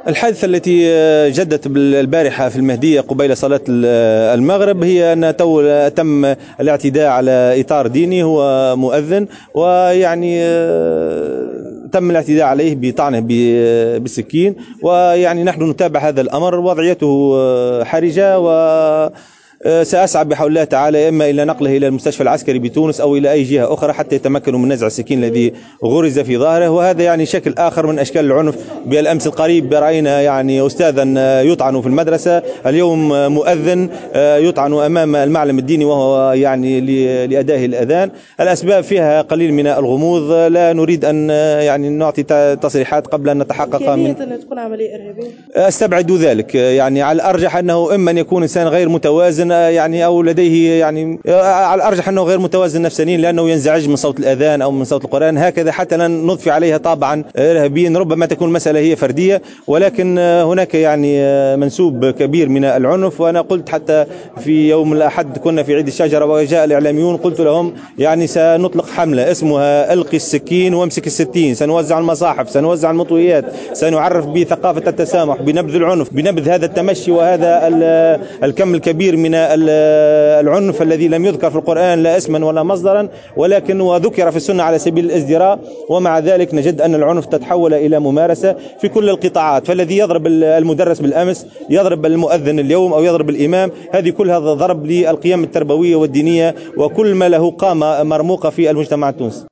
الحادثة التي جدت البارحة في المهدية قبيل صلاة المغرب هي أن تم الاعتداء على إطار ديني، هو مؤذن، ويعني تم الاعتداء عليه بطعنه بالسكين. ويعني نحن نتابع هذا الأمر، وضعيته حرجة، و سأسعى بحول الله تعالى إما إلى نقله إلى المستشفى العسكري بتونس أو إلى أي جهة أخرى حتى يتمكنوا من نزع السكين الذي غرز في ظهره. وهذا يعني شكل آخر من أشكال العنف. بالأمس القريب رأينا يعني أستاذا يطعن في المدرسة، اليوم مؤذن يطعن أمام المعلم الديني وهو يعني لأداء الأذان. الأسباب فيها قليل من الغموض، لا نريد أن يعني نعطي تصريحات قبل أن نتحقق من تكون عملية إرهابية. أستبعد ذلك، يعني على الأرجح أنه إما أن يكون إنسان غير متوازن يعني أو لديه يعني على الأرجح أنه غير متوازن نفسانيا، لأنه ينزعج من صوت الأذان أو من صوت القرآن هكذا حتى لا نضفي عليها طابعا إرهابيا. ربما تكون المسألة هي فردية، ولكن هناك يعني منسوب كبير من العنف. وأنا قلت حتى في يوم الأحد كنا في عيد الشجرة وجاء الإعلاميون، قلت لهم يعني سنطلق حملة اسمها ألقي السكين وامسك الستين، سنوزع المصاحف، سنوزع المطويات، سنعرف بثقافة التسامح، بنبذ العنف، بنبذ هذا التمشي وهذا الكم الكبير من العنف الذي لم يذكر في القرآن لا اسما ولا مصدرا، ولكن وذكر في السنة على سبيل الازدراء. ومع ذلك نجد أن العنف تتحول إلى ممارسة في كل القطاعات، فالذي يضرب المدرس بالأمس يضرب المؤذن اليوم أو يضرب الإمام، هذه كلها ضرب للقيم التربوية والدينية وكل ما له قامة مرموقة في المجتمع التونسي.